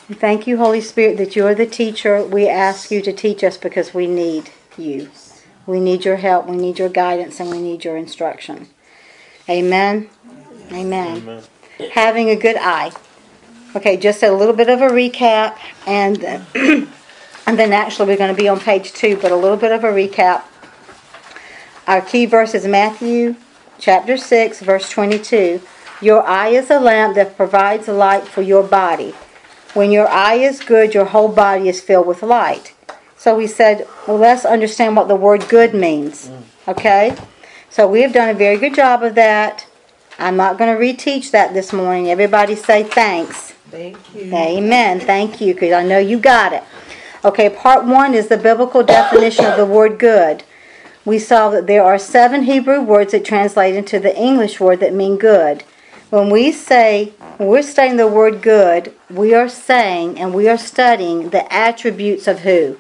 Thank you, Holy Spirit, that you're the teacher. We ask you to teach us because we need you. We need your help, we need your guidance, and we need your instruction. Amen? Amen. Amen. Having a good eye. Okay, just a little bit of a recap, and then actually we're going to be on page 2, but a little bit of a recap. Our key verse is Matthew chapter 6, verse 22. Your eye is a lamp that provides light for your body. When your eye is good, your whole body is filled with light. So we said, well, let's understand what the word good means. Okay? So we have done a very good job of that. I'm not going to reteach that this morning. Everybody say thanks. Thank you. Amen. Thank you, because I know you got it. Okay, part 1 is the biblical definition of the word good. We saw that there are 7 Hebrew words that translate into the English word that mean good. When we're studying the word good, we are saying and we are studying the attributes of who?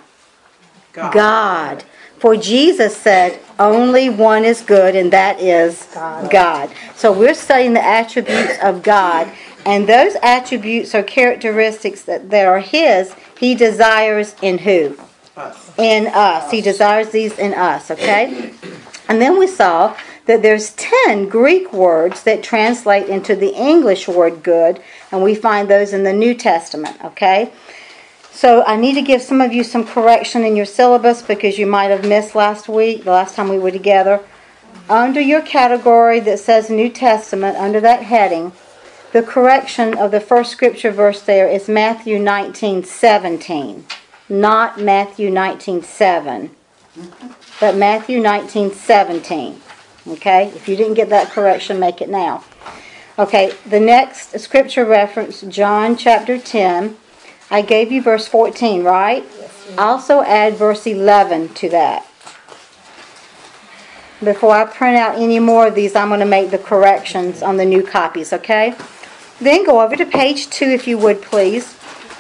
God. For Jesus said, only one is good, and that is God. So we're studying the attributes of God, and those attributes are characteristics that are His. He desires in who? Us. In us. He desires these in us, okay? And then we saw that there's 10 Greek words that translate into the English word good, and we find those in the New Testament, okay? So I need to give some of you some correction in your syllabus because you might have missed last week, the last time we were together. Under your category that says New Testament, under that heading, the correction of the first scripture verse there is Matthew 19:17, not Matthew 19:7, but Matthew 19:17. Okay? If you didn't get that correction, make it now. Okay, the next scripture reference, John chapter 10. I gave you verse 14, right? Yes, also add verse 11 to that. Before I print out any more of these, I'm going to make the corrections on the new copies, okay? Then go over to page 2, if you would, please.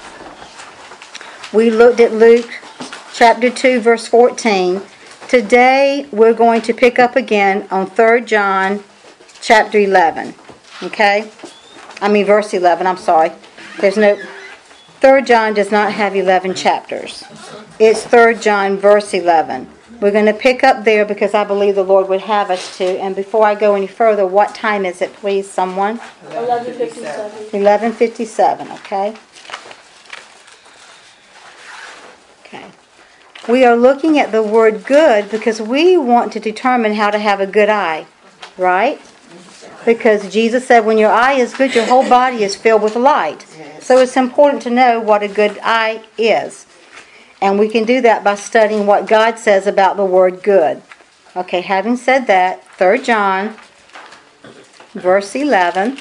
We looked at Luke chapter 2, verse 14. Today, we're going to pick up again on 3 John chapter 11, okay? Verse 11, I'm sorry. There's no... 3 John does not have 11 chapters. It's 3 John verse 11. We're going to pick up there because I believe the Lord would have us to. And before I go any further, what time is it, please, someone? 11:57. 11:57, okay? Okay. We are looking at the word good because we want to determine how to have a good eye, right? Because Jesus said when your eye is good, your whole body is filled with light. So it's important to know what a good eye is. And we can do that by studying what God says about the word good. Okay, having said that, 3 John, verse 11.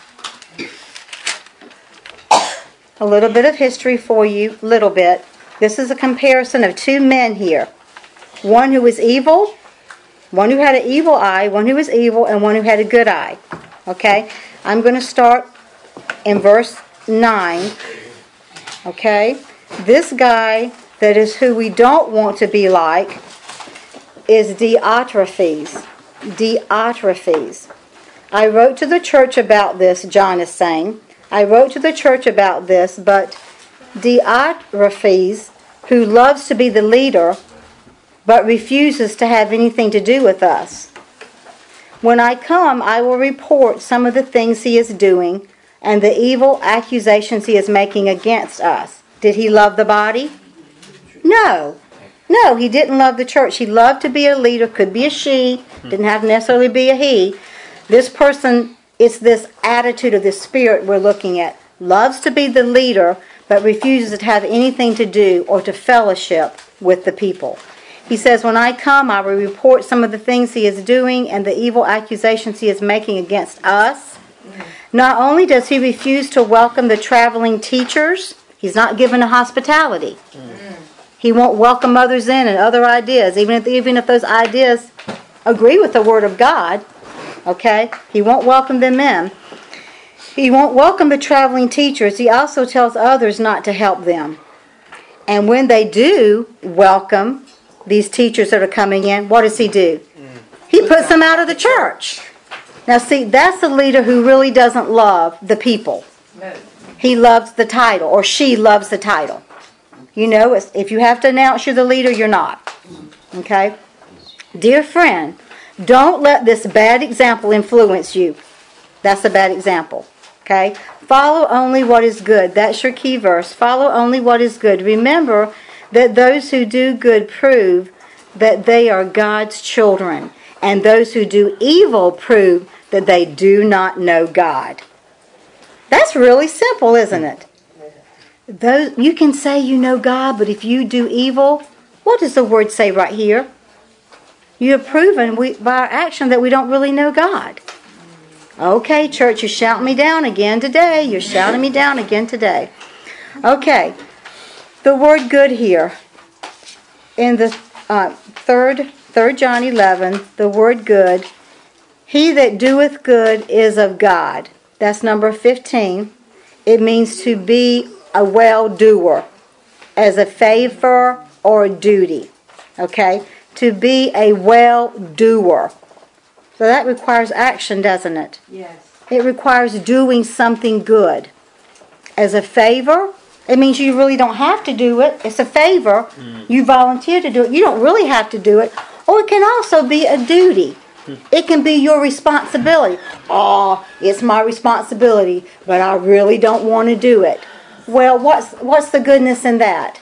A little bit of history for you, little bit. This is a comparison of 2 men here. One who was evil, one who had an evil eye, one who was evil, and one who had a good eye. Okay, I'm going to start in verse 9. Okay, this guy that is who we don't want to be like is Diotrephes. Diotrephes. I wrote to the church about this, John is saying. I wrote to the church about this, but Diotrephes, who loves to be the leader, but refuses to have anything to do with us. When I come, I will report some of the things he is doing and the evil accusations he is making against us. Did he love the body? No. No, he didn't love the church. He loved to be a leader, could be a she, didn't have to necessarily be a he. This person, it's this attitude of this spirit we're looking at. Loves to be the leader, but refuses to have anything to do or to fellowship with the people. He says, when I come, I will report some of the things he is doing and the evil accusations he is making against us. Not only does he refuse to welcome the traveling teachers, he's not given a hospitality. He won't welcome others in and other ideas, even if those ideas agree with the Word of God. Okay? He won't welcome them in. He won't welcome the traveling teachers. He also tells others not to help them. And when they do welcome these teachers that are coming in, what does he do? He puts them out of the church. Now see, that's a leader who really doesn't love the people. he loves the title, or she loves the title. You know, if you have to announce you're the leader, you're not. Okay? Dear friend, don't let this bad example influence you. That's a bad example. Okay? Follow only what is good. That's your key verse. Follow only what is good. Remember that those who do good prove that they are God's children. And those who do evil prove that they do not know God. That's really simple, isn't it? You can say you know God, but if you do evil, what does the word say right here? You have proven by our action that we don't really know God. Okay, church, you're shouting me down again today. You're shouting me down again today. Okay, the word good here. In the 3 John 11, the word good. He that doeth good is of God. That's number 15. It means to be a well-doer, as a favor or a duty. Okay? To be a well-doer. So that requires action, doesn't it? Yes. It requires doing something good. As a favor, it means you really don't have to do it. It's a favor. You volunteer to do it. You don't really have to do it. Or it can also be a duty. It can be your responsibility. Oh, it's my responsibility, but I really don't want to do it. Well, what's the goodness in that?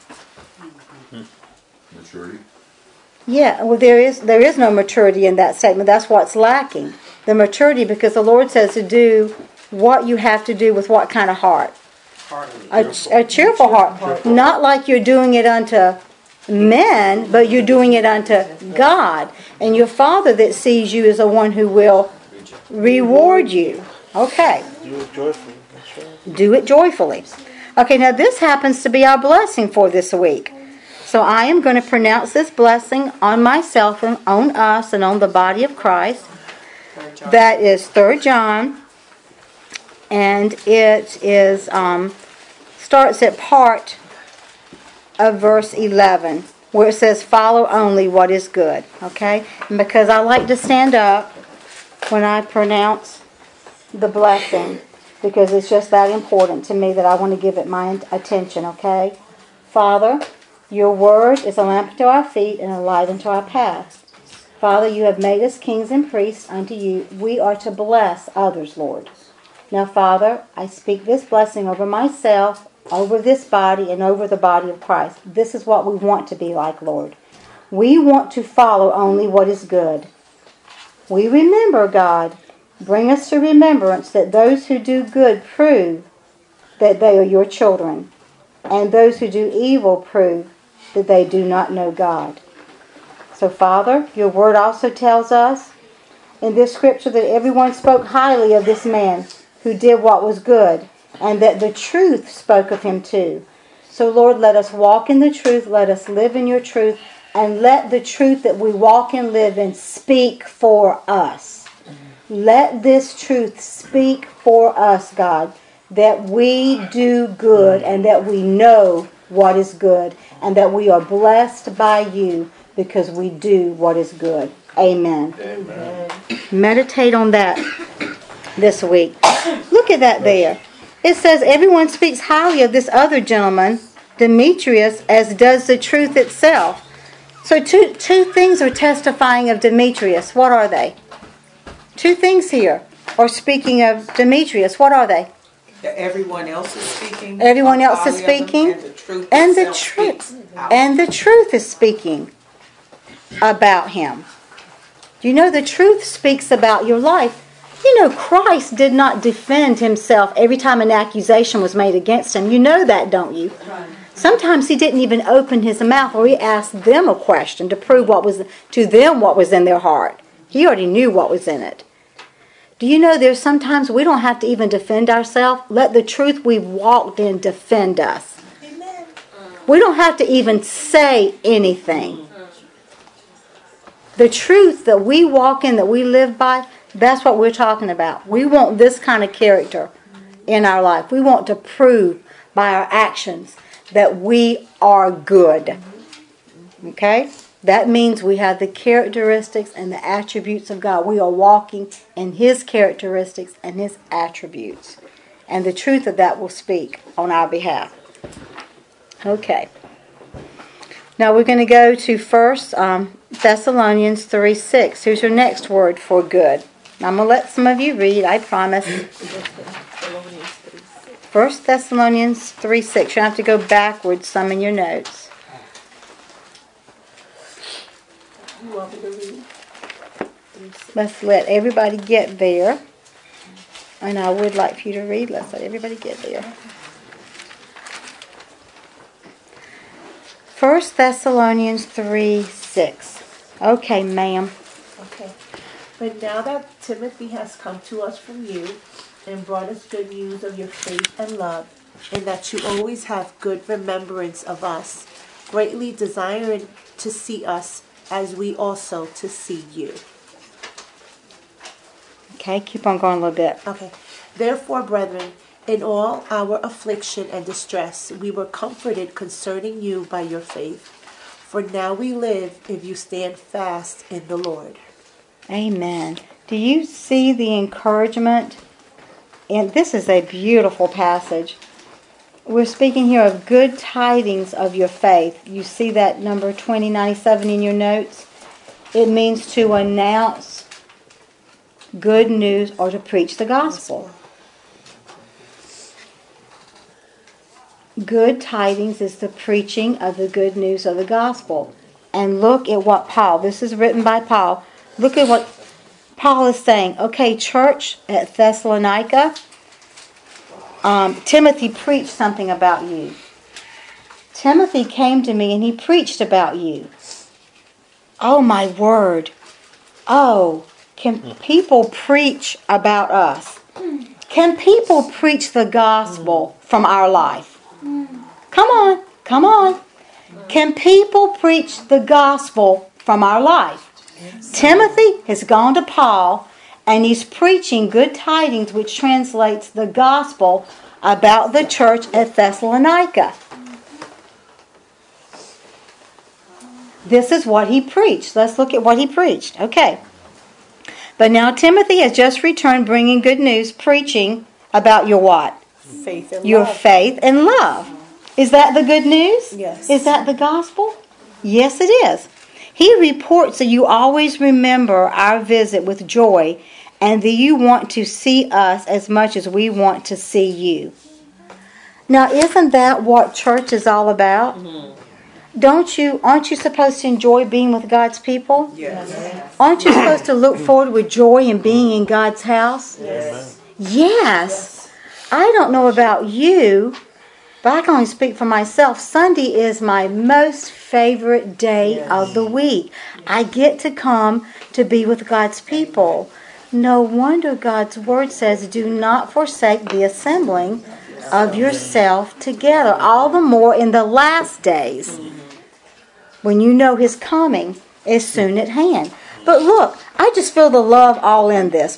Maturity. Yeah, well, there is no maturity in that statement. That's what's lacking. The maturity, because the Lord says to do what you have to do with what kind of heart? A cheerful heart. Not like you're doing it unto men, but you're doing it unto God. And your Father that sees you is the one who will reward you. Okay. Do it joyfully. That's right. Do it joyfully. Okay, now this happens to be our blessing for this week. So I am going to pronounce this blessing on myself and on us and on the body of Christ. That is 3 John. And it is starts at part of verse 11, where it says, follow only what is good. Okay? And because I like to stand up when I pronounce the blessing, because it's just that important to me that I want to give it my attention. Okay? Father, your word is a lamp unto our feet and a light unto our path. Father, you have made us kings and priests unto you. We are to bless others, Lord. Now, Father, I speak this blessing over myself, over this body, and over the body of Christ. This is what we want to be like, Lord. We want to follow only what is good. We remember, God, bring us to remembrance that those who do good prove that they are your children, and those who do evil prove that they do not know God. So, Father, your word also tells us in this scripture that everyone spoke highly of this man who did what was good, and that the truth spoke of him too. So, Lord, let us walk in the truth, let us live in your truth, and let the truth that we walk and live in speak for us. Let this truth speak for us, God, that we do good and that we know what is good, and that we are blessed by you because we do what is good. Amen. Amen. Meditate on that this week. Look at that there. It says everyone speaks highly of this other gentleman, Demetrius, as does the truth itself. So two things are testifying of Demetrius. What are they? Two things here are speaking of Demetrius. What are they? Everyone else is speaking. Everyone else is speaking. And the truth. And the truth is speaking about him. Do you know the truth speaks about your life? You know, Christ did not defend himself every time an accusation was made against him. You know that, don't you? Sometimes he didn't even open his mouth, or he asked them a question to prove what was in their heart. He already knew what was in it. Do you know there's sometimes we don't have to even defend ourselves? Let the truth we've walked in defend us. Amen. We don't have to even say anything. The truth that we walk in, that we live by, that's what we're talking about. We want this kind of character in our life. We want to prove by our actions that we are good. Okay? That means we have the characteristics and the attributes of God. We are walking in His characteristics and His attributes. And the truth of that will speak on our behalf. Okay. Now we're going to go to 1 Thessalonians 3:6. Here's your next word for good. I'm going to let some of you read, I promise. 1 Thessalonians 3:6. You have to go backwards some in your notes. You want me to read? Let's let everybody get there. And I would like for you to read. Let's let everybody get there. 1 Thessalonians 3:6. Okay, ma'am. Okay. But now that Timothy has come to us from you and brought us good news of your faith and love, and that you always have good remembrance of us, greatly desiring to see us as we also to see you. Okay, keep on going a little bit. Okay. Therefore, brethren, in all our affliction and distress, we were comforted concerning you by your faith. For now we live if you stand fast in the Lord. Amen. Do you see the encouragement? And this is a beautiful passage. We're speaking here of good tidings of your faith. You see that number 2097 in your notes? It means to announce good news or to preach the gospel. Good tidings is the preaching of the good news of the gospel. And look at what Paul, this is written by Paul, look at what Paul is saying. Okay, church at Thessalonica, Timothy preached something about you. Timothy came to me and he preached about you. Oh my word. Oh, can people preach about us? Can people preach the gospel from our life? Come on, come on. Can people preach the gospel from our life? Timothy has gone to Paul and he's preaching good tidings, which translates the gospel about the church at Thessalonica. This is what he preached. Let's look at what he preached. Okay. But now Timothy has just returned bringing good news, preaching about your what? Faith and Your love. faith and love. Is that the good news? Yes. Is that the gospel? Yes, it is. He reports that you always remember our visit with joy and that you want to see us as much as we want to see you. Now, isn't that what church is all about? Mm-hmm. Aren't you supposed to enjoy being with God's people? Yes. Aren't you supposed to look forward with joy in being in God's house? Yes. Yes. I don't know about you, but I can only speak for myself. Sunday is my most favorite day of the week. I get to come to be with God's people. No wonder God's word says, do not forsake the assembling of yourself together. All the more in the last days, when you know His coming is soon at hand. But look, I just feel the love all in this.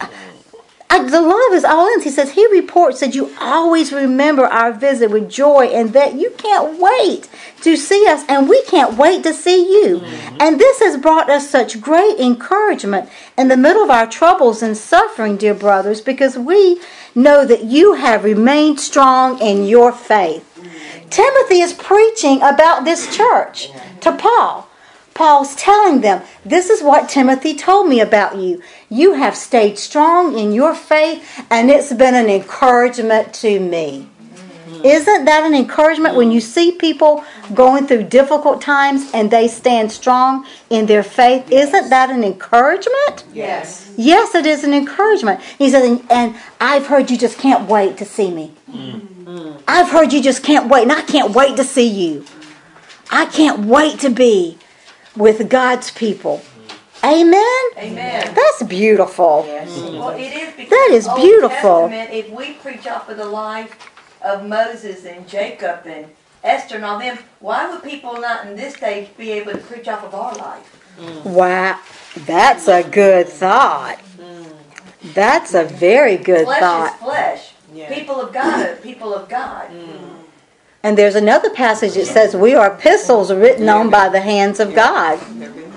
The love is all in. He says, he reports that you always remember our visit with joy and that you can't wait to see us and we can't wait to see you. Mm-hmm. And this has brought us such great encouragement in the middle of our troubles and suffering, dear brothers, because we know that you have remained strong in your faith. Mm-hmm. Timothy is preaching about this church to Paul. Paul's telling them, this is what Timothy told me about you. You have stayed strong in your faith, and it's been an encouragement to me. Isn't that an encouragement when you see people going through difficult times and they stand strong in their faith? Yes. Isn't that an encouragement? Yes. Yes, it is an encouragement. He says, and I've heard you just can't wait to see me. Mm. I've heard you just can't wait, and I can't wait to see you. I can't wait to be with God's people. Amen? Amen. That's beautiful. Yes. Well, it is because that is beautiful. Old Testament, if we preach off of the life of Moses and Jacob and Esther and all them, why would people not in this stage be able to preach off of our life? Wow. That's a good thought. That's a very good thought. Flesh is flesh. Yeah. People of God are people of God. And there's another passage that says we are epistles written on by the hands of God.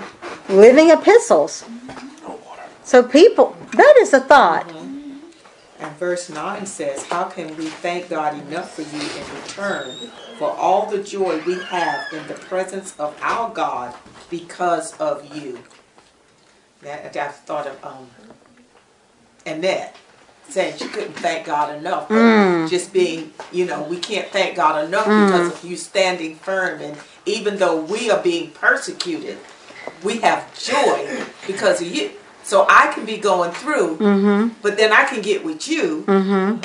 Living epistles. So people, that is a thought. And verse 9 says, how can we thank God enough for you in return for all the joy we have in the presence of our God because of you? That I thought of Annette saying she couldn't thank God enough. But just being, we can't thank God enough because of you standing firm. And even though we are being persecuted, we have joy because of you. So I can be going through, but then I can get with you, and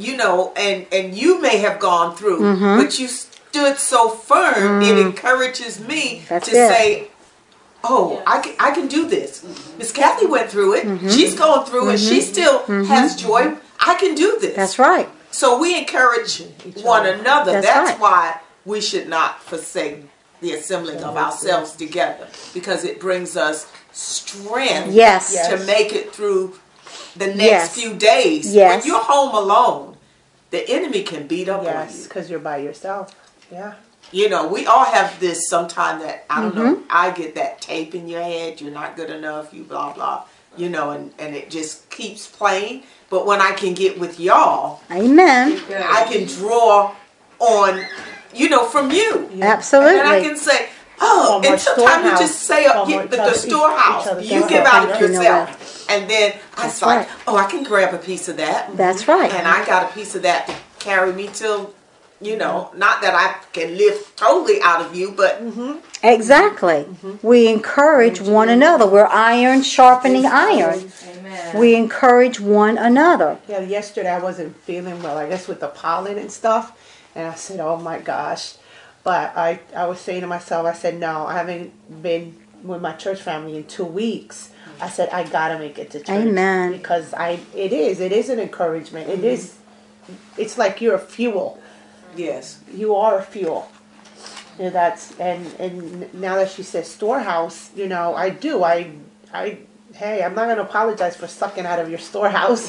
and you may have gone through, but you stood so firm. It encourages me to say, "Oh, I can do this." Miss Kathy went through it; she's going through it. She still has joy. I can do this. That's right. So we encourage one another. That's why we should not forsake the assembling of ourselves together, because it brings us strength to make it through the next few days. When you're home alone, the enemy can beat up on you. because you're by yourself. Yeah. We all have this sometime that, I don't know, I get that tape in your head, you're not good enough, you blah, blah, and it just keeps playing. But when I can get with y'all, amen, I can draw on, from you. Absolutely. And I can say, and sometimes you just say get the storehouse. You give out of yourself. And then I was like, I can grab a piece of that. That's right. And I got a piece of that to carry me till, not that I can live totally out of you, but. Exactly. We encourage one another. We're iron sharpening iron. Amen. We encourage one another. Yeah, yesterday I wasn't feeling well, I guess with the pollen and stuff. And I said, oh my gosh. But I was saying to myself, I said, no, I haven't been with my church family in 2 weeks. I said, I got to make it to church. Amen. Because it is an encouragement. It's like you're a fuel. Yes. You are a fuel. And and now that she says storehouse, I do. Hey, I'm not going to apologize for sucking out of your storehouse.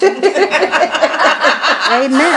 Amen.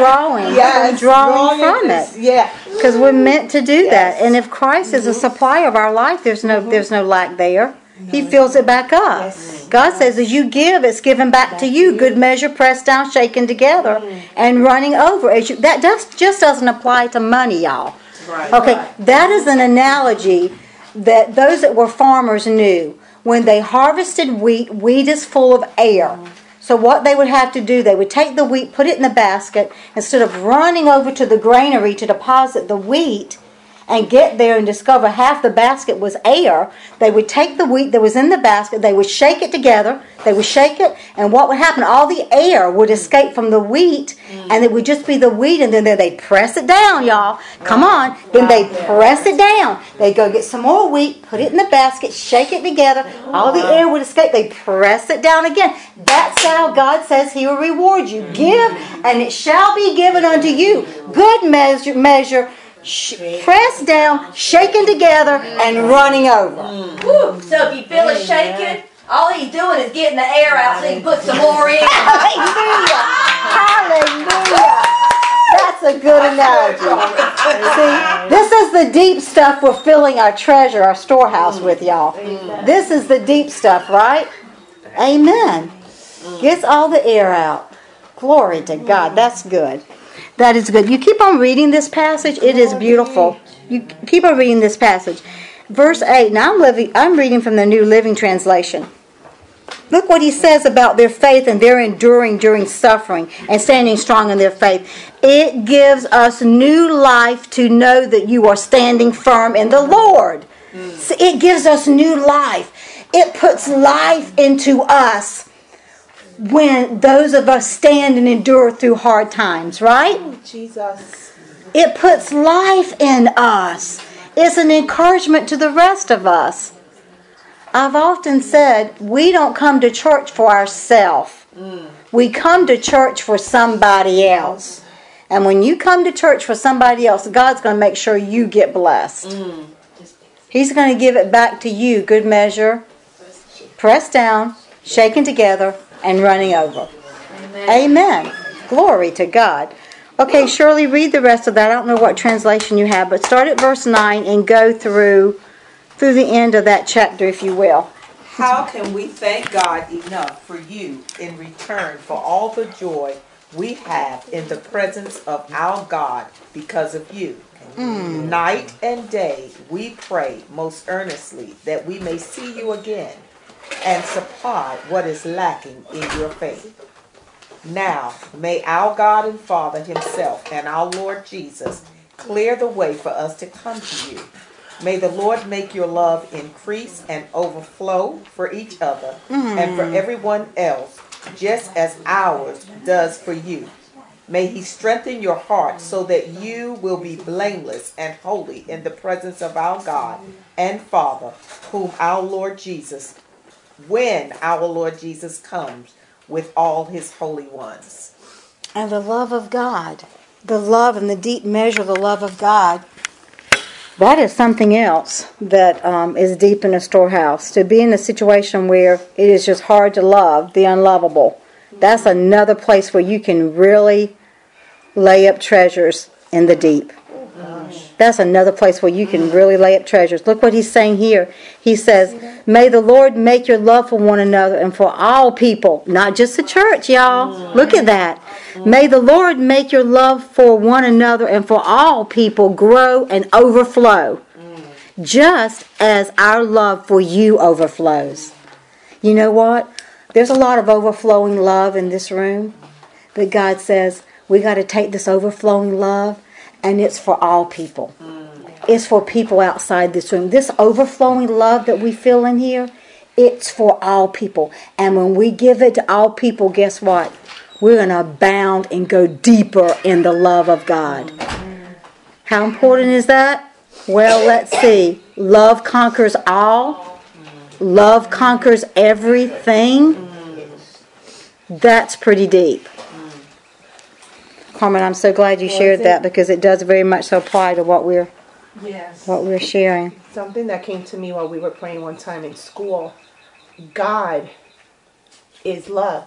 From drawing from it. Yeah. Because we're meant to do that. And if Christ is a supplier of our life, there's no lack there. He fills it back up. Yes. God says, as you give, it's given back to you. Good measure, pressed down, shaken together, and running over. Just doesn't apply to money, y'all. Right. Okay, that is an analogy that those that were farmers knew. When they harvested wheat is full of air. So what they would have to do, they would take the wheat, put it in the basket, instead of running over to the granary to deposit the wheat and get there and discover half the basket was air, they would take the wheat that was in the basket, they would shake it together, they would shake it, and what would happen? All the air would escape from the wheat, and it would just be the wheat, and then they'd press it down, y'all. Come on. Then they press it down. They'd go get some more wheat, put it in the basket, shake it together, all the air would escape, they press it down again. That's how God says He will reward you. Give, and it shall be given unto you. Good measure, pressed down, shaken together, and running over. Woo. So if you feel it shaking, all he's doing is getting the air out so he can put some more in. Hallelujah! Hallelujah! That's a good analogy. See, this is the deep stuff we're filling our treasure, our storehouse with, y'all. This is the deep stuff, right? Amen. Gets all the air out. Glory to God. That's good. That is good. You keep on reading this passage. It is beautiful. You keep on reading this passage. Verse 8. Now I'm reading from the New Living Translation. Look what he says about their faith and their enduring during suffering and standing strong in their faith. It gives us new life to know that you are standing firm in the Lord. So it gives us new life. It puts life into us when those of us stand and endure through hard times, right? Oh, Jesus. It puts life in us. It's an encouragement to the rest of us. I've often said, we don't come to church for ourselves. We come to church for somebody else. And when you come to church for somebody else, God's going to make sure you get blessed. He's going to give it back to you, good measure, pressed down, shaken together, and running over. Amen. Glory to God. Okay, Shirley, read the rest of that. I don't know what translation you have, but start at verse 9 and go through the end of that chapter, if you will. How can we thank God enough for you in return for all the joy we have in the presence of our God because of you? Night and day we pray most earnestly that we may see you again and supply what is lacking in your faith. Now may our God and Father himself and our Lord Jesus clear the way for us to come to you. May the Lord make your love increase and overflow for each other and for everyone else, just as ours does for you. May he strengthen your heart so that you will be blameless and holy in the presence of our God and Father, whom our Lord Jesus, when our Lord Jesus comes with all his holy ones. And the love of God, the love and the deep measure of the love of God, that is something else that is deep in a storehouse. To be in a situation where it is just hard to love the unlovable, that's another place where you can really lay up treasures in the deep. That's another place where you can really lay up treasures. Look what he's saying here. He says, may the Lord make your love for one another and for all people, not just the church, y'all. Look at that. May the Lord make your love for one another and for all people grow and overflow, just as our love for you overflows. You know what? There's a lot of overflowing love in this room, but God says we got to take this overflowing love, and it's for all people. It's for people outside this room. This overflowing love that we feel in here, it's for all people. And when we give it to all people, guess what? We're going to abound and go deeper in the love of God. How important is that? Well, let's see. Love conquers all. Love conquers everything. That's pretty deep. Carmen, I'm so glad you shared that, because it does very much so apply to what we're sharing. Something that came to me while we were praying one time in school. God is love.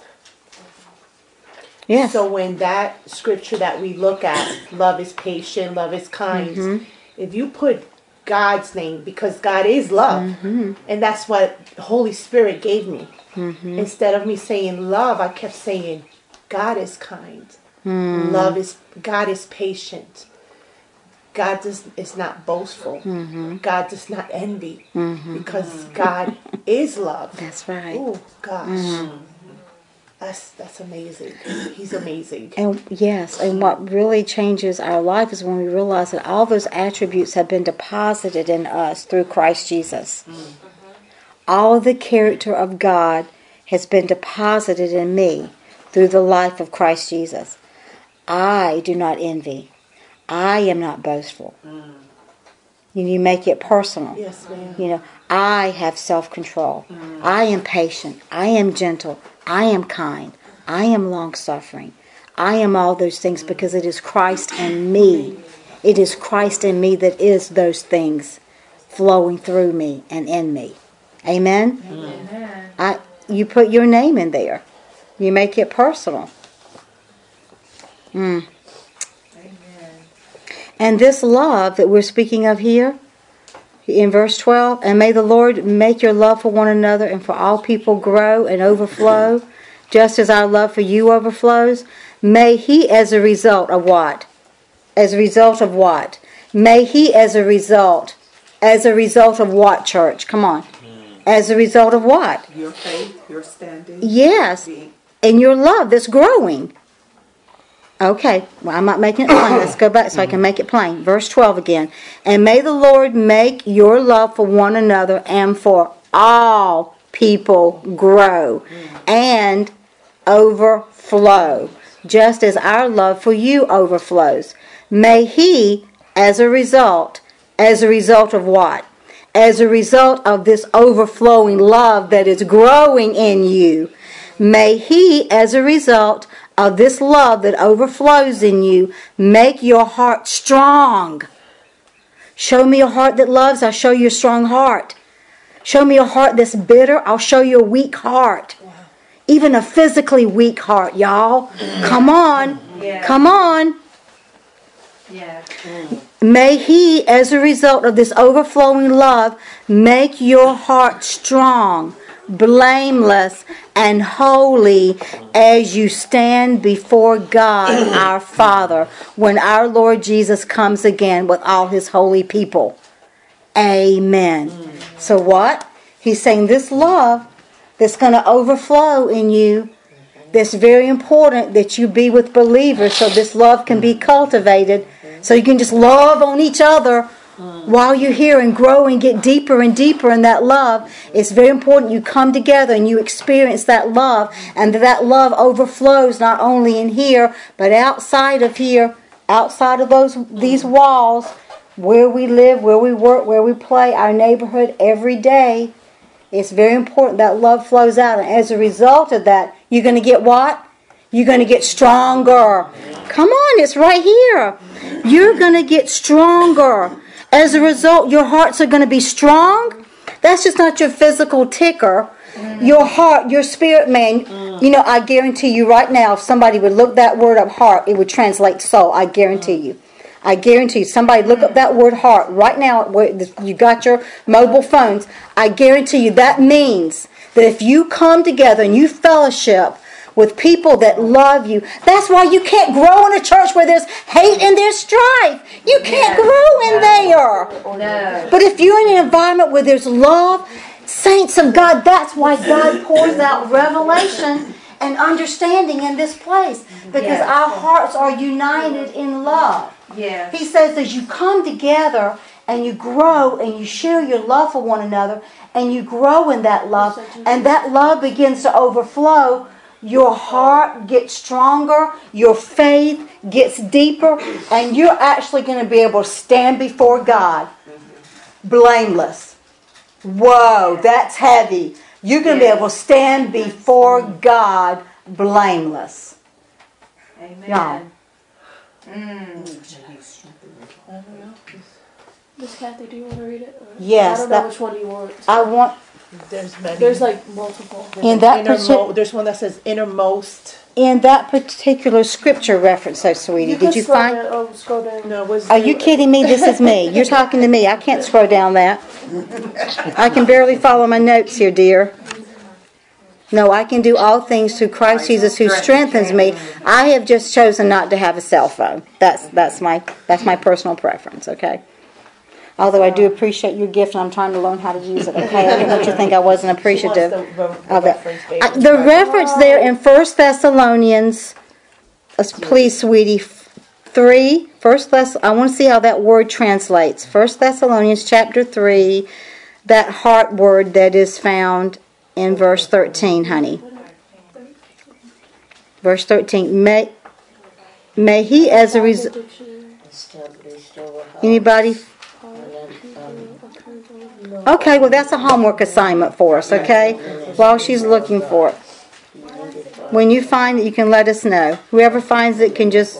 Yes. So when that scripture that we look at, love is patient, love is kind, if you put God's name, because God is love, and that's what the Holy Spirit gave me. Instead of me saying love, I kept saying God is kind. God is patient. God is not boastful. God does not envy, because God is love. That's right. Oh gosh, that's amazing. He's amazing. And yes, and what really changes our life is when we realize that all those attributes have been deposited in us through Christ Jesus. All the character of God has been deposited in me through the life of Christ Jesus. I do not envy. I am not boastful. You make it personal. Yes, ma'am. You know, I have self-control. I am patient. I am gentle. I am kind. I am long-suffering. I am all those things because it is Christ in me. It is Christ in me that is those things flowing through me and in me. Amen? Amen. You put your name in there. You make it personal. Amen. And this love that we're speaking of here, in verse 12, and may the Lord make your love for one another and for all people grow and overflow, just as our love for you overflows. May he as a result of what? As a result of what? May he as a result of what, church? Come on. As a result of what? Your faith, your standing. Yes. And your love that's growing. Okay, well, I'm not making it plain. Let's go back so I can make it plain. Verse 12 again. And may the Lord make your love for one another and for all people grow and overflow, just as our love for you overflows. May he, as a result of what? As a result of this overflowing love that is growing in you, may he, as a result of this love that overflows in you, make your heart strong. Show me a heart that loves, I'll show you a strong heart. Show me a heart that's bitter, I'll show you a weak heart. Even a physically weak heart, y'all. Come on. Come on. May he, as a result of this overflowing love, make your heart strong. blameless, and holy as you stand before God our Father when our Lord Jesus comes again with all his holy people. Amen. So what? He's saying this love that's going to overflow in you, that's very important that you be with believers so this love can be cultivated, so you can just love on each other while you're here and grow and get deeper and deeper in that love. It's very important you come together and you experience that love, and that love overflows not only in here but outside of here, outside of these walls, where we live, where we work, where we play, our neighborhood, every day. It's very important that love flows out, and as a result of that, you're going to get what? You're going to get stronger. Come on, it's right here. You're going to get stronger. As a result, your hearts are going to be strong. That's just not your physical ticker. Your heart, your spirit man. You know, I guarantee you right now, if somebody would look that word up, heart, it would translate soul. I guarantee you. I guarantee you, somebody look up that word heart right now where you got your mobile phones. I guarantee you that means that if you come together and you fellowship with people that love you, that's why you can't grow in a church where there's hate and there's strife. You can't grow in there. No. But if you're in an environment where there's love, saints of God, that's why God pours out revelation and understanding in this place. Because our hearts are united in love. Yeah. He says as you come together and you grow and you share your love for one another and you grow in that love and that love begins to overflow, your heart gets stronger, your faith gets deeper, and you're actually going to be able to stand before God blameless. Whoa, that's heavy. You're going to be able to stand before God blameless. Amen. Y'all. Miss Kathy, do you want to read it? Or Yes, I don't know which one you want. I want There's many. There's like multiple. in that There's one that says innermost. in that particular scripture reference, so sweetie, did you find? Scroll down. No, was Are you kidding me? This is me. You're talking to me. I can't scroll down that. I can barely follow my notes here, dear. No, I can do all things through Christ Jesus who strengthens me. I have just chosen not to have a cell phone. That's my personal preference, okay? Although I do appreciate your gift and I'm trying to learn how to use it, okay? I didn't want you to think I wasn't appreciative of it. The reference there in 1 Thessalonians, please, sweetie, 3, I want to see how that word translates. 1 Thessalonians chapter 3, that heart word that is found in verse 13, honey. Verse 13. May he as a result... Anybody? Okay, well that's a homework assignment for us, okay? While she's looking for it. When you find it, you can let us know. Whoever finds it can just...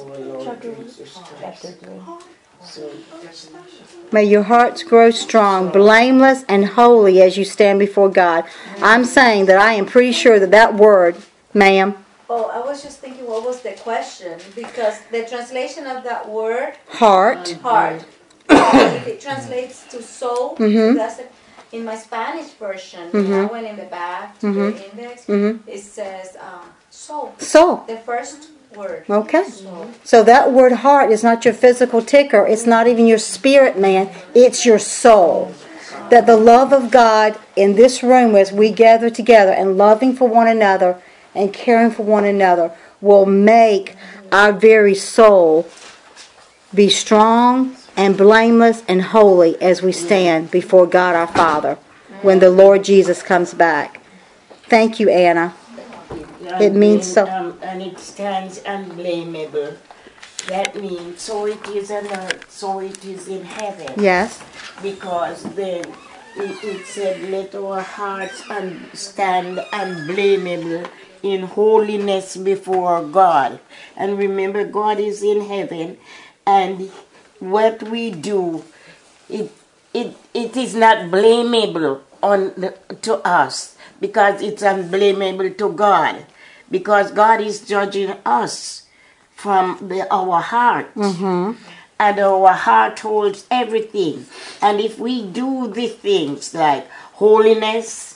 May your hearts grow strong, blameless, and holy as you stand before God. I'm saying that I am pretty sure that word, ma'am. Oh, I was just thinking what was the question, because the translation of that word, Heart. if it translates to soul, Mm-hmm. that's in my Spanish version, when I went in the back to the index, it says soul. Soul. The first word. Okay. Soul. So that word heart is not your physical ticker. It's not even your spirit, man. It's your soul. That the love of God in this room as we gather together and loving for one another and caring for one another will make our very soul be strong and blameless and holy as we stand before God our Father when the Lord Jesus comes back. Thank you, Anna. It means so. And it stands unblameable. That means so it is on earth, so it is in heaven. Yes. Because then it said, let our hearts stand unblameable in holiness before God. And remember, God is in heaven, and what we do, it is not blamable to us, because it's unblameable to God. Because God is judging us from our heart. And our heart holds everything. And if we do the things like holiness,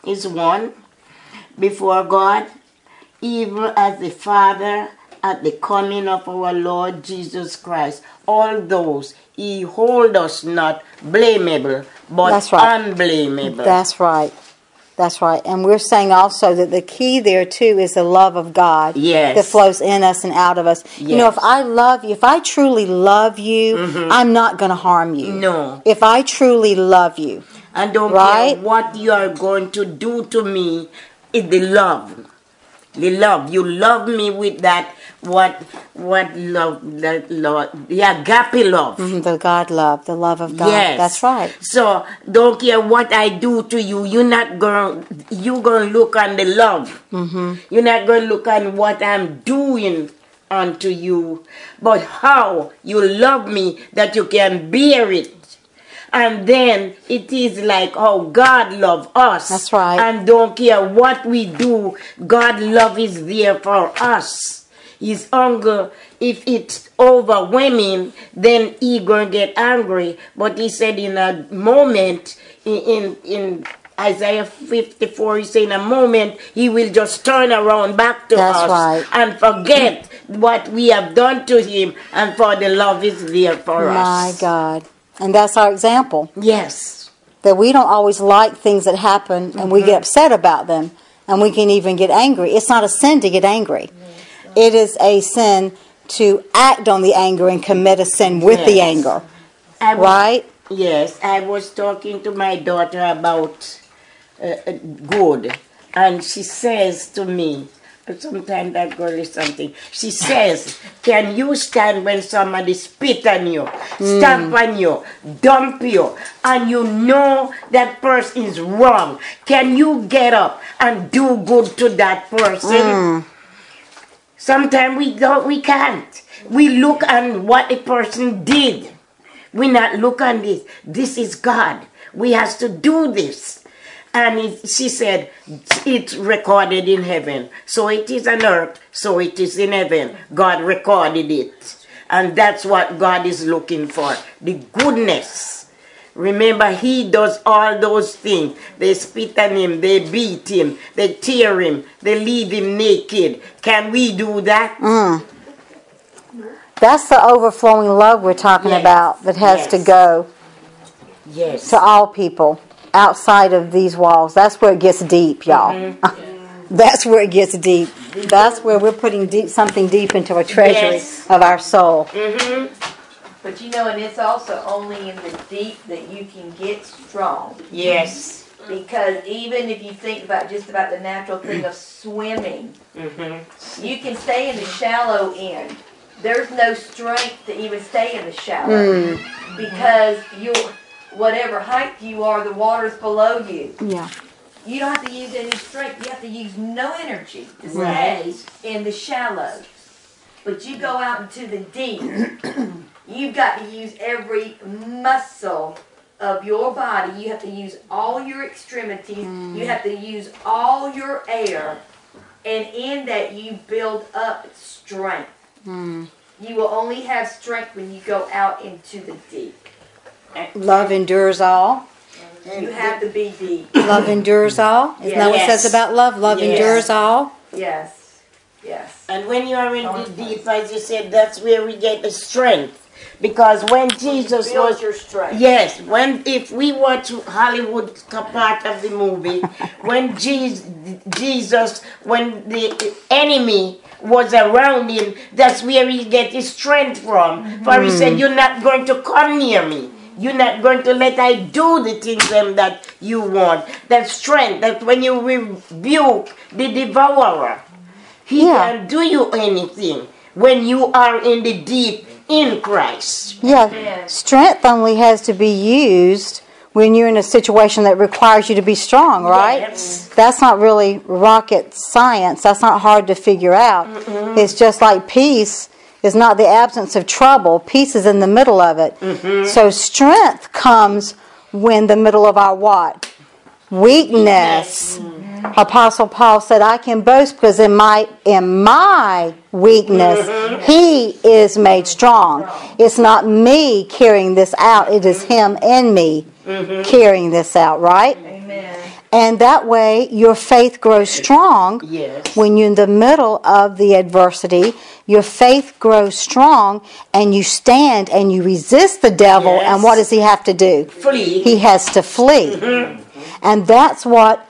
is one before God, even as the Father at the coming of our Lord Jesus Christ. All those He hold us not blamable, but That's right. unblameable. That's right. That's right. And we're saying also that the key there too is the love of God Yes. that flows in us and out of us. You know, if I love you, if I truly love you, I'm not going to harm you. No. If I truly love you. And don't Right? care what you are going to do to me, it's the love. The love. You love me with that, what love, that love, the agape love. The God love, the love of God. Yes. That's right. So don't care what I do to you. You're gonna look on the love. You're not gonna look on what I'm doing unto you, but how you love me that you can bear it. And then it is like how God loves us. That's right. And don't care what we do, God love is there for us. His hunger, if it's overwhelming, then He gonna get angry. But He said in a moment, in Isaiah 54, He said in a moment, He will just turn around back to That's us right. and forget what we have done to Him, and for the love is there for us. My God. And that's our example. Yes. That we don't always like things that happen and we get upset about them and we can even get angry. It's not a sin to get angry. It is a sin to act on the anger and commit a sin with the anger. Right? Yes. I was talking to my daughter about good, and she says to me, sometimes that girl is something. She says, can you stand when somebody spit on you, stamp on you, dump you, and you know that person is wrong? Can you get up and do good to that person? Sometimes we can't. We look on what a person did. We not look on this. This is God. We have to do this. And she said, it's recorded in heaven. So it is on earth, so it is in heaven. God recorded it. And that's what God is looking for. The goodness. Remember, He does all those things. They spit on Him, they beat Him, they tear Him, they leave Him naked. Can we do that? That's the overflowing love we're talking about that has to go to all people. Outside of these walls. That's where it gets deep, y'all. That's where it gets deep. That's where we're putting something deep into our treasury of our soul. But you know, and it's also only in the deep that you can get strong. Yes. Because even if you think about just about the natural thing of swimming, you can stay in the shallow end. There's no strength to even stay in the shallow because whatever height you are, the water's below you. Yeah. You don't have to use any strength. You have to use no energy to stay in the shallow. But you go out into the deep, you've got to use every muscle of your body. You have to use all your extremities. You have to use all your air. And in that, you build up strength. You will only have strength when you go out into the deep. Love endures all. You have to be deep. Love endures all. Isn't that what it says about love? Love endures all. Yes. Yes. And when you are in the deep, as you said, that's where we get the strength. Because when Jesus was your strength. Yes, if we watch Hollywood part of the movie, when Jesus, when the enemy was around him, that's where he get his strength from. For he said, you're not going to come near me. You're not going to let I do the things that you want. That strength, that when you rebuke the devourer, he can't do you anything when you are in the deep in Christ. Yeah, strength only has to be used when you're in a situation that requires you to be strong, right? Yes. That's not really rocket science. That's not hard to figure out. It's just like peace is not the absence of trouble. Peace is in the middle of it. So strength comes when the middle of our what? Weakness. Apostle Paul said, I can boast because in my weakness, He is made strong. It's not me carrying this out. It is Him in me carrying this out, right? Amen. And that way your faith grows strong. Yes. When you're in the middle of the adversity, your faith grows strong and you stand and you resist the devil. Yes. And what does he have to do? Flee. He has to flee. And that's what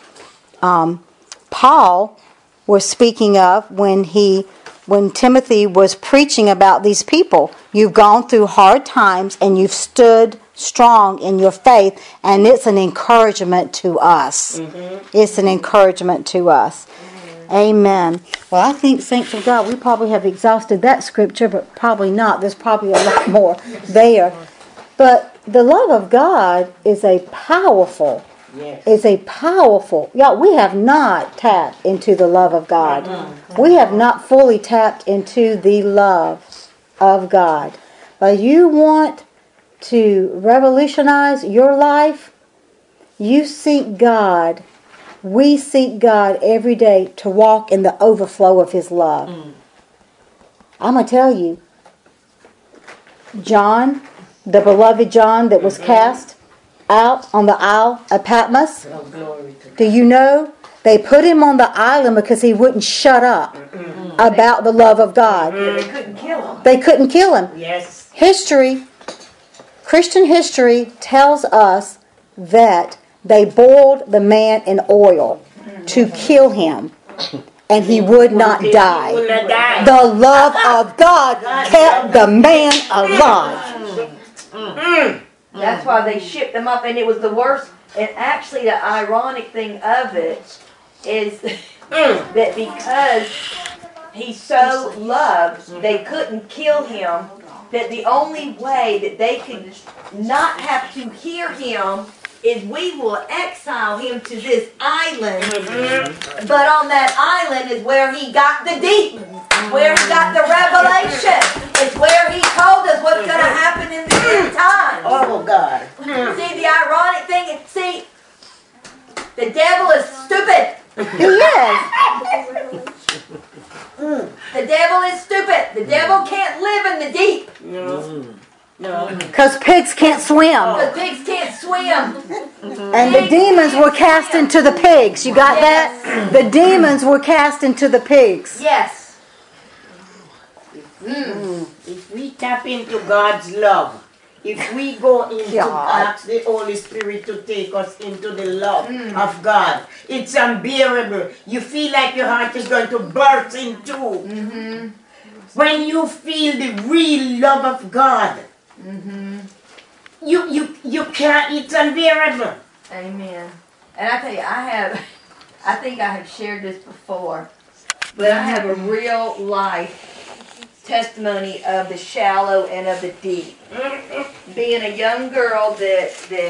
Paul was speaking of when Timothy was preaching about these people. You've gone through hard times and you've stood strong in your faith, and it's an encouragement to us. It's an encouragement to us. Amen. Well, I think, saints of God, we probably have exhausted that scripture, but probably not. There's probably a lot more there. But the love of God is a powerful, yeah, we have not tapped into the love of God. We have not fully tapped into the love of God. But you want to revolutionize your life, you seek God. We seek God every day to walk in the overflow of His love. I'm going to tell you, John, the beloved John that was cast out on the Isle of Patmos, do you know they put him on the island because he wouldn't shut up about the love of God. They couldn't kill him. They couldn't kill him. Yes. Christian history tells us that they boiled the man in oil to kill him, and he would not die. The love of God kept the man alive. That's why they shipped them up, and it was the worst. And actually, the ironic thing of it is that because he so loved, they couldn't kill him. That the only way that they could not have to hear him is we will exile him to this island. But on that island is where he got the deep, where he got the revelation. It's where he told us what's going to happen in the end times. Oh, God. See, the ironic thing is, see, the devil is stupid. He is. The devil is stupid. The devil can't live in the deep. No. Because pigs can't swim. The pigs can't swim. And the demons were cast into the pigs. You got that? The demons were cast into the pigs. Yes. If we tap into God's love, if we go into ask the Holy Spirit to take us into the love of God, it's unbearable. You feel like your heart is going to burst in two. When you feel the real love of God, you can't, it's unbearable. Amen. And I tell you, I think I have shared this before, but I have a real life testimony of the shallow and of the deep. Being a young girl that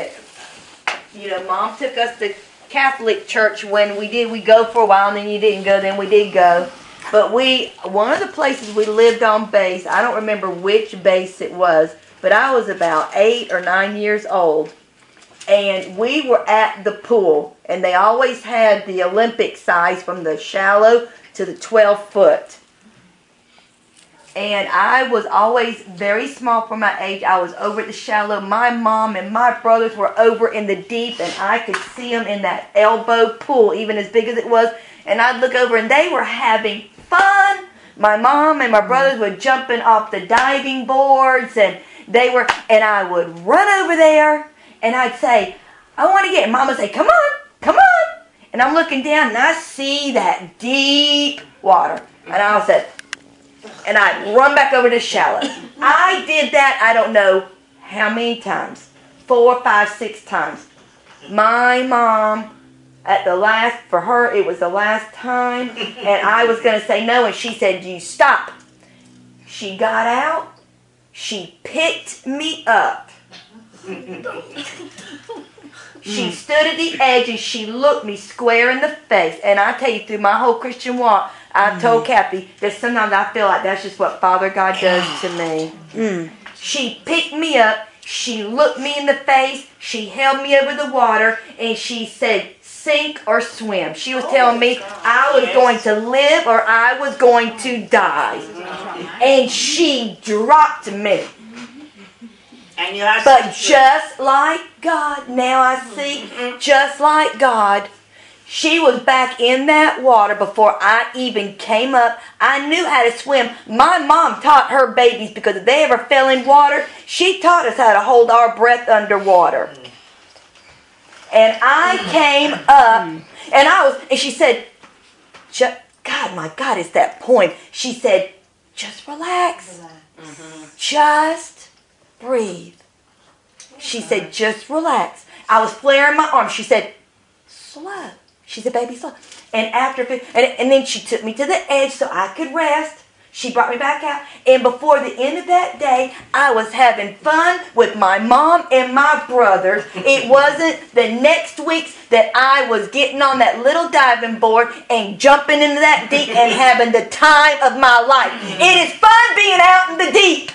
Mom took us to Catholic church when we go for a while, and then you didn't go, then we did go. But one of the places we lived on base, I don't remember which base it was, but I was about 8 or 9 years old, and we were at the pool, and they always had the Olympic size from the shallow to the 12 foot. And I was always very small for my age. I was over at the shallow. My mom and my brothers were over in the deep, and I could see them in that elbow pool, even as big as it was. And I'd look over, and they were having fun. My mom and my brothers were jumping off the diving boards, and I would run over there, and I'd say, I want to get it. Mama would say, come on, come on. And I'm looking down, and I see that deep water. And I said, and I'd run back over to shallow. I did that, I don't know how many times. 4, 5, 6 times. My mom, for her, it was the last time, and I was going to say no, and she said, you stop. She got out, she picked me up. She stood at the edge, and she looked me square in the face. And I tell you, through my whole Christian walk, I've told Kathy that sometimes I feel like that's just what Father God does to me. She picked me up, she looked me in the face, she held me over the water, and she said, sink or swim. She was telling me I was going to live or I was going to die. And she dropped me. But just like God, now I see, just like God, She was back in that water before I even came up. I knew how to swim. My mom taught her babies, because if they ever fell in water, she taught us how to hold our breath underwater. And I came up, and she said, God, my God, it's that point. She said, just relax. Just breathe. She said, just relax. I was flaring my arms. She said, slow. She said, baby, slow. And then she took me to the edge so I could rest. She brought me back out. And before the end of that day, I was having fun with my mom and my brothers. It wasn't the next weeks that I was getting on that little diving board and jumping into that deep and having the time of my life. It is fun being out in the deep.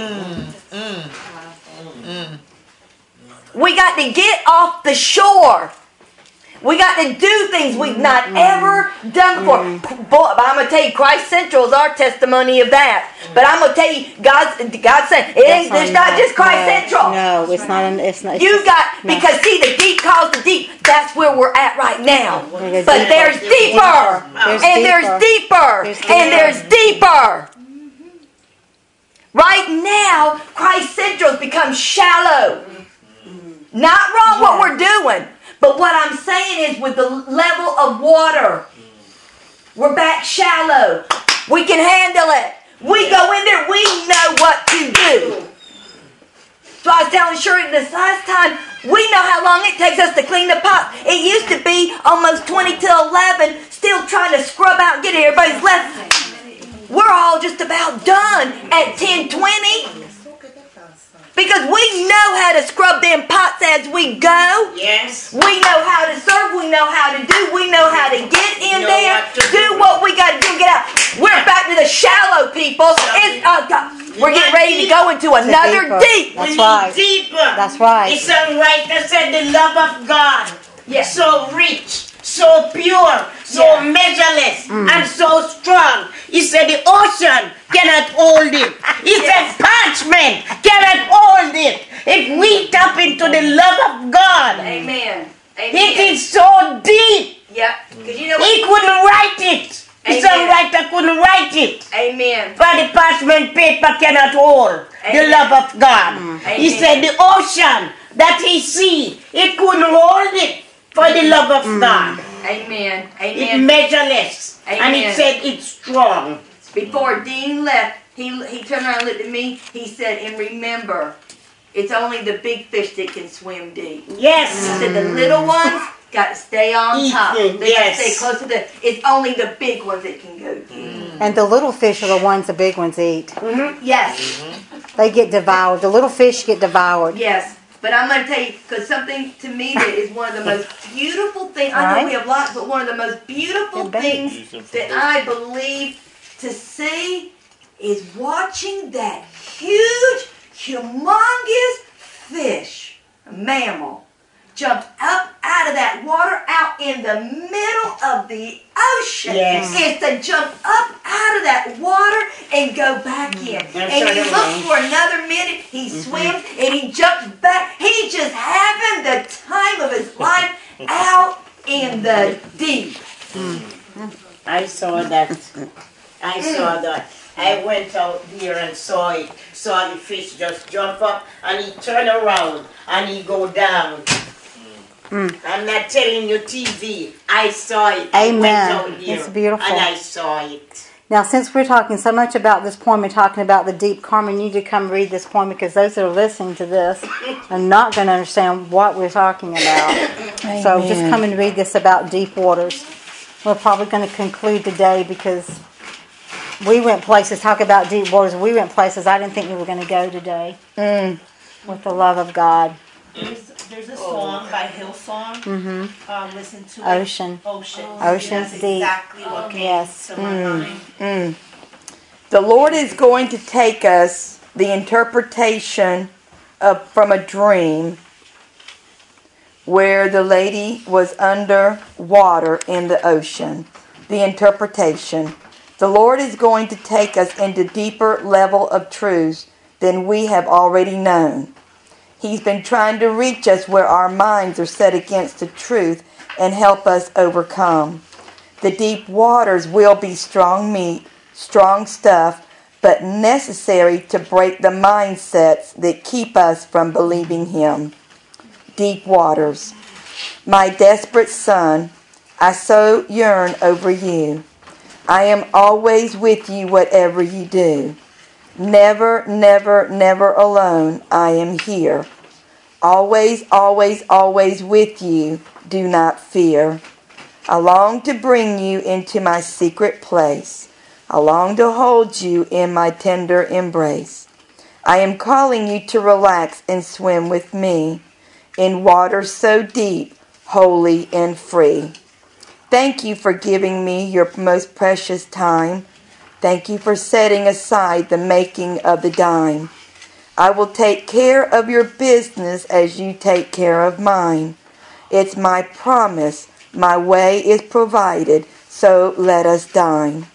We got to get off the shore. We got to do things we've not ever done before. Boy, I'm going to tell you, Christ Central is our testimony of that. But I'm going to tell you, God's saying, there's not just Christ Central. No, it's not. Because see, the deep calls the deep. That's where we're at right now. But there's deeper. And there's deeper. And there's deeper. Right now, Christ Central has become shallow. Not wrong what we're doing. But what I'm saying is, with the level of water, we're back shallow. We can handle it. We go in there, we know what to do. So I was telling Shirley this last time, we know how long it takes us to clean the pots. It used to be almost 20 till 11, still trying to scrub out and get it. Everybody's left. We're all just about done at 10:20. Because we know how to scrub them pots as we go. Yes. We know how to serve. We know how to do. We know how to get in there. Do what we got to do. Get out. We're back to the shallow, people. We're getting ready to go into another deep. That's right. Deeper. That's right. It's a writer said the love of God. Yes. So rich, so pure, so measureless, and so strong. He said the ocean cannot hold it. He said parchment cannot hold it. If we tap into the love of God, Amen. it is so deep. Yep. Because you know He couldn't write it. The songwriter couldn't write it. Amen. But the parchment paper cannot hold the love of God. He said the ocean that he see, it couldn't hold it for the love of God. Amen. It's Amen. measureless. Amen. And it said it's strong. Before Dean left, he turned around and looked at me. He said, and remember, it's only the big fish that can swim deep. Yes. He said the little ones got to stay on top. They got to stay close to it's only the big ones that can go deep. And the little fish are the ones the big ones eat. Yes. They get devoured. The little fish get devoured. Yes. But I'm going to tell you, because something to me that is one of the most beautiful things, I know we have lots, but one of the most beautiful things that I believe to see is watching that huge, humongous fish, a mammal, jump up out of that water out in the middle of the ocean. Yes. Is to jump up out of that water and go back in. And you look for another minute, he swims and he jumps back. He's just having the time of his life out in the deep. I saw that. I went out there and saw it. Saw the fish just jump up and he turn around and he go down. I'm not telling you TV. I saw it. I went out there It's beautiful. and I saw it. Now, since we're talking so much about this poem and talking about the deep, Carmen, you need to come read this poem, because those that are listening to this are not going to understand what we're talking about. So just come and read this about deep waters. We're probably going to conclude today, because we went places, talk about deep waters. We went places I didn't think we were going to go today with the love of God. There's a song by Hillsong. Listen to it. Ocean. Ocean's That's deep. exactly what came to my mind. The Lord is going to take us the interpretation from a dream where the lady was under water in the ocean. The interpretation. The Lord is going to take us into deeper level of truths than we have already known. He's been trying to reach us where our minds are set against the truth and help us overcome. The deep waters will be strong meat, strong stuff, but necessary to break the mindsets that keep us from believing Him. Deep waters. My desperate son, I so yearn over you. I am always with you whatever you do. Never, never, never alone. I am here. Always, always, always with you. Do not fear. I long to bring you into my secret place. I long to hold you in my tender embrace. I am calling you to relax and swim with me in waters so deep, holy and free. Thank you for giving me your most precious time. Thank you for setting aside the making of the dime. I will take care of your business as you take care of mine. It's my promise. My way is provided, so let us dine.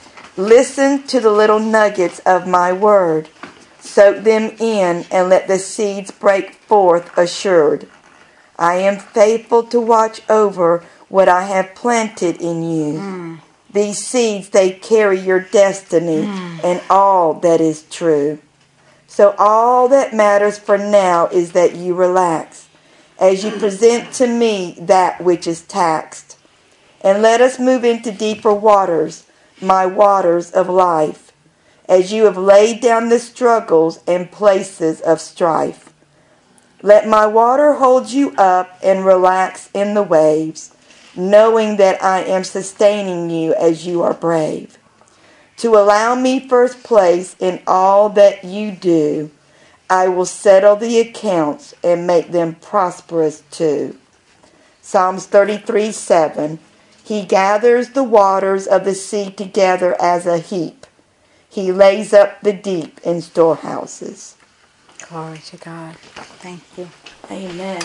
Listen to the little nuggets of my word. Soak them in and let the seeds break forth assured. I am faithful to watch over what I have planted in you. These seeds, they carry your destiny and all that is true. So all that matters for now is that you relax as you present to me that which is taxed. And let us move into deeper waters, my waters of life, as you have laid down the struggles and places of strife. Let my water hold you up and relax in the waves, knowing that I am sustaining you as you are brave. To allow me first place in all that you do, I will settle the accounts and make them prosperous too. Psalms 33:7. He gathers the waters of the sea together as a heap. He lays up the deep in storehouses. Glory to God. Thank you. Amen.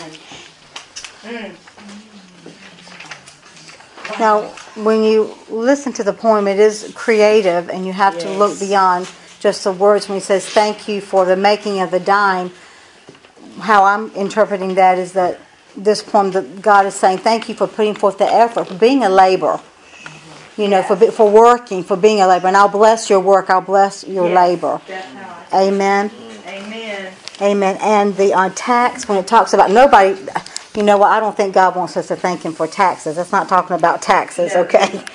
Now, when you listen to the poem, it is creative, and you have to look beyond just the words. When he says, thank you for the making of the dime, how I'm interpreting that is that this poem, that God is saying, thank you for putting forth the effort, for being a laborer. You know, for working, for being a laborer. And I'll bless your work, I'll bless your labor. Amen. Amen. Amen. And the tax, when it talks about nobody... You know what? I don't think God wants us to thank Him for taxes. That's not talking about taxes, okay?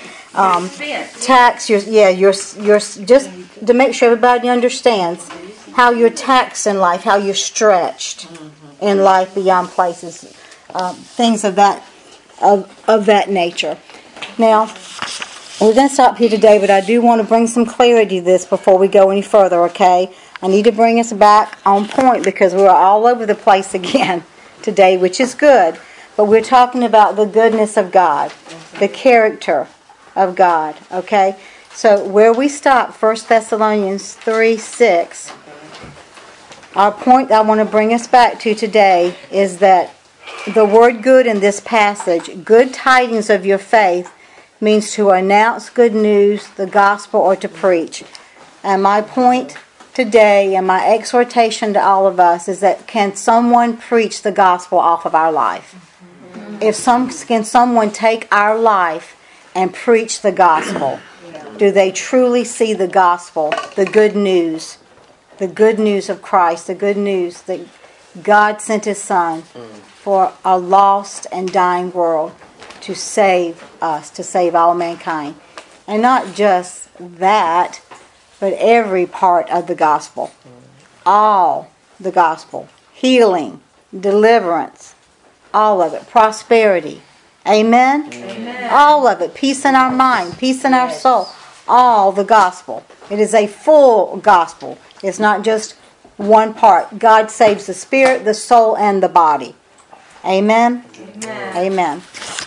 Tax, you're just to make sure everybody understands how you're taxed in life, how you're stretched in life beyond places, things of that nature. Now, we're going to stop here today, but I do want to bring some clarity to this before we go any further, okay? I need to bring us back on point because we're all over the place again today, which is good, but we're talking about the goodness of God, the character of God, okay? So where we stop, 1 Thessalonians 3:6, our point I want to bring us back to today is that the word good in this passage, good tidings of your faith, means to announce good news, the gospel, or to preach. And my point today and my exhortation to all of us is that can someone preach the gospel off of our life? Can someone take our life and preach the gospel? Do they truly see the gospel, the good news of Christ, the good news that God sent His Son for a lost and dying world to save us, to save all mankind? And not just that, but every part of the gospel. All the gospel. Healing, deliverance, all of it. Prosperity. Amen? Amen. All of it. Peace in our mind, peace in our soul. All the gospel. It is a full gospel. It's not just one part. God saves the spirit, the soul, and the body. Amen? Amen. Amen.